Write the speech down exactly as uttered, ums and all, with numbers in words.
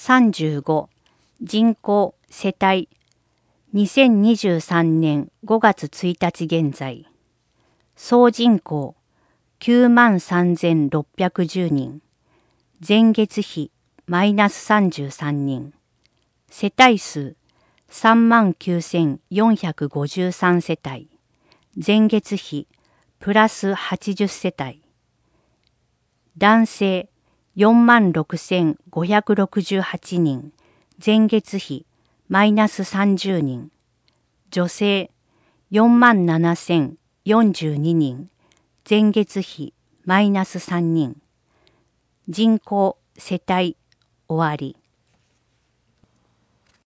さんじゅうご、人口世帯にせんにじゅうさんねんごがつついたち現在、総人口きゅうまんさんぜんろっぴゃくじゅうにん、前月比マイナスさんじゅうさんにん、世帯数さんまんきゅうせんよんひゃくごじゅうさん世帯、前月比プラスはちじゅう世帯、男性よんまんろくせんごひゃくろくじゅうはちにん、前月比マイナスさんじゅうにん、女性よんまんななせんよんじゅうににん、前月比マイナスさんにん、人口世帯終わり。